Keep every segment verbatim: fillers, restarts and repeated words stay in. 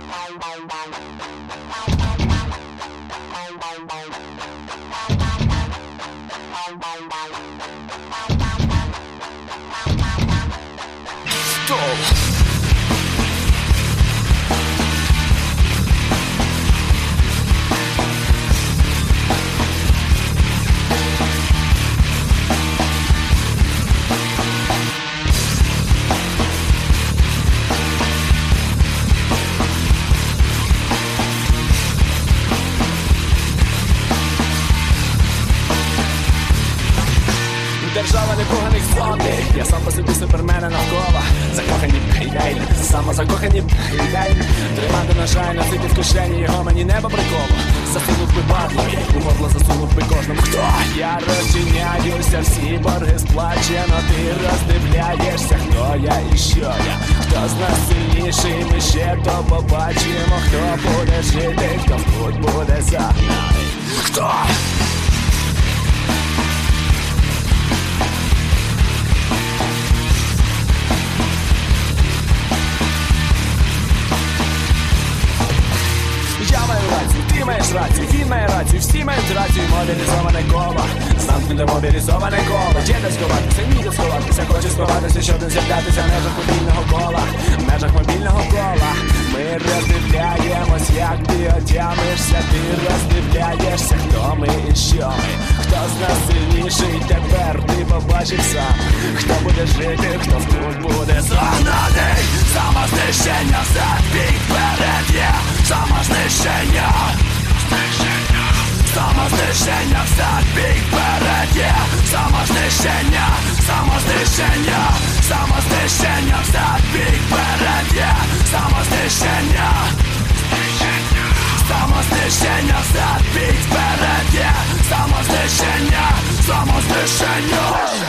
Держава непоганих злотих, я сам по собі супермена навколо. Закохані ідеї, самозакохані ідеї. Тримати ножа і носити в кишені, його мені небо приколо. Засунув би бадло, у горло засунув би кожному. Хто? Я розчиняюся, всі борги сплачено. Ти роздивляєшся, хто я і що я. Хто з нас сильніший, ми ще то побачимо. Хто буде жити, хто в путь буде загнаний. Хто? Я маю рацію, ти маєш рацію, він має рацію, всі мають рацію, мобілізоване коло. Замкнуте мобілізоване коло. Є де сховатися, ніде сховатися. Хоче сховатися, щоб не з'являтися в межах мобільного кола. В межах мобільного кола ми роздивляємось, як ти отямишся. Ти роздивляєшся, хто ми і що ми. Хто з нас сильніший, тепер ти побачиш сам. Хто буде жити, хто в путь буде загнаний. Самознищення все бік вперед є. Самознищення, самознищення, все бік вперед є. Самознищення, самознищення, самознищення, все бік вперед є. Самознищення, самознищення, все бік вперед є. Самознищення, самознищення.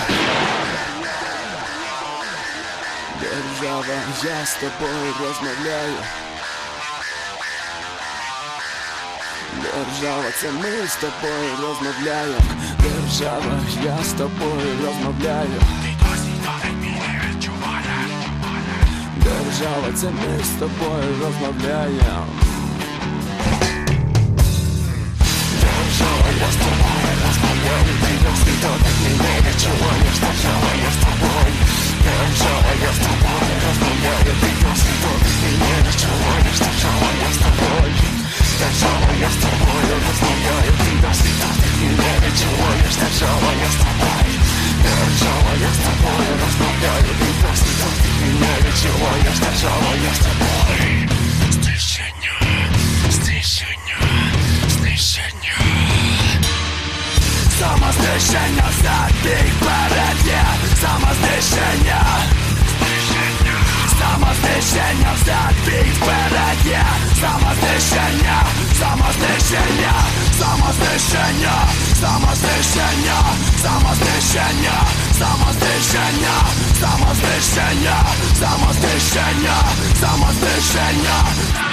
Держава, я з тобою розмовляю. Держава, це ми з тобою розмовляємо. Держава, я з тобою розмовляю. Держава, це ми з тобою розмовляємо. Держава, я з тобою розмовляю. Ти досі так не відчуваєш. Держава, я з тобою. Держава, я з тобою розмовляю. Ти досі так не відчуваєш. Держава, я з тобою. Держава, я з тобою розмовляю. Ти досі так не відчуваєш. Держава, я з тобою. Держава, я з тобою розмовляю. Ти досі так не відчуваєш. Держава, я з тобою. Знищення, знищення, знищення. Самознищення, забіг вперед є. Самознищення, самознищення, забіг вперед є. Самознищення, самознищення, самознищення, самознищення, самознищення, самознищення, самознищення, самознищення, самознищення.